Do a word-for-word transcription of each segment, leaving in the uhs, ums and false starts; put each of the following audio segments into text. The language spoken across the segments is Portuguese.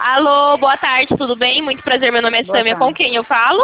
Alô, boa tarde, tudo bem? Muito prazer, meu nome é Boa Sâmia, tarde. com quem eu falo?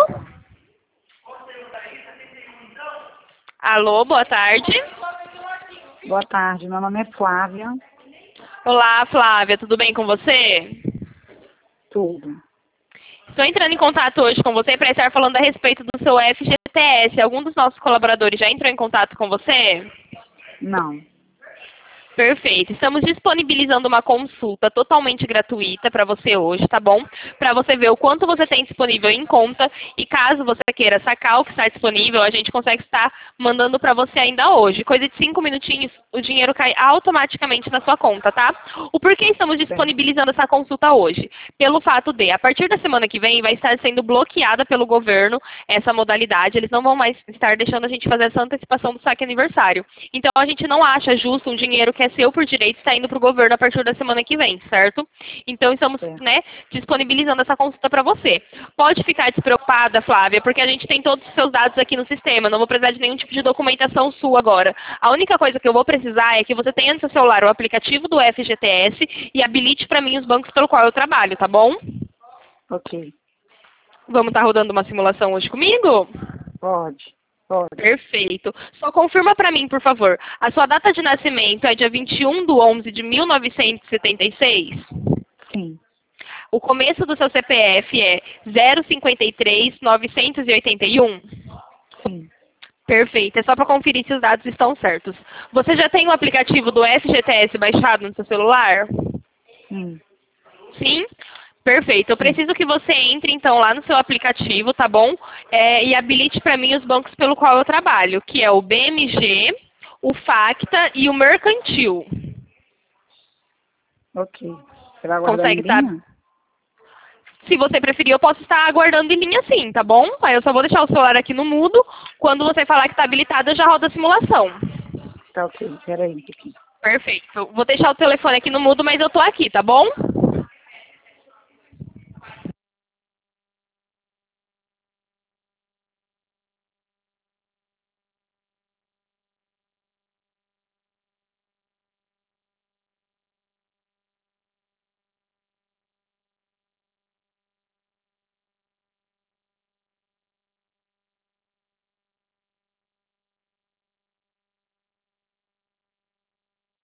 Alô, boa tarde. Boa tarde, meu nome é Flávia. Olá, Flávia, tudo bem com você? Tudo. Estou entrando em contato hoje com você para estar falando a respeito do seu F G T S. Algum dos nossos colaboradores já entrou em contato com você? Não. Perfeito. Estamos disponibilizando uma consulta totalmente gratuita para você hoje, tá bom? Para você ver o quanto você tem disponível em conta e caso você queira sacar o que está disponível, a gente consegue estar mandando para você ainda hoje. Coisa de cinco minutinhos, o dinheiro cai automaticamente na sua conta, tá? O porquê estamos disponibilizando essa consulta hoje? Pelo fato de, a partir da semana que vem, vai estar sendo bloqueada pelo governo essa modalidade. Eles não vão mais estar deixando a gente fazer essa antecipação do saque aniversário. Então, a gente não acha justo um dinheiro que é seu por direito está indo para o governo a partir da semana que vem, certo? Então, estamos Certo. né, disponibilizando essa consulta para você. Pode ficar despreocupada, Flávia, porque a gente tem todos os seus dados aqui no sistema. Não vou precisar de nenhum tipo de documentação sua agora. A única coisa que eu vou precisar é que você tenha no seu celular o aplicativo do F G T S e habilite para mim os bancos pelo qual eu trabalho, tá bom? Ok. Vamos estar rodando uma simulação hoje comigo? Pode. Pode. Perfeito. Só confirma para mim, por favor. A sua data de nascimento é dia vinte e um de onze de mil novecentos e setenta e seis? Sim. O começo do seu C P F é zero cinco três novecentos e oitenta e um? Sim. Perfeito. É só para conferir se os dados estão certos. Você já tem o aplicativo do F G T S baixado no seu celular? Sim. Sim? Perfeito. Eu preciso que você entre, então, lá no seu aplicativo, tá bom? É, e habilite para mim os bancos pelo qual eu trabalho, que é o B M G, o Facta e o Mercantil. Ok. Você vai aguardar em Consegue estar... linha? Se você preferir, eu posso estar aguardando em linha sim, tá bom? Aí eu só vou deixar o celular aqui no mudo. Quando você falar que está habilitado, eu já rodo a simulação. Tá ok. Espera aí um pouquinho. Perfeito. Vou deixar o telefone aqui no mudo, mas eu tô aqui, tá bom?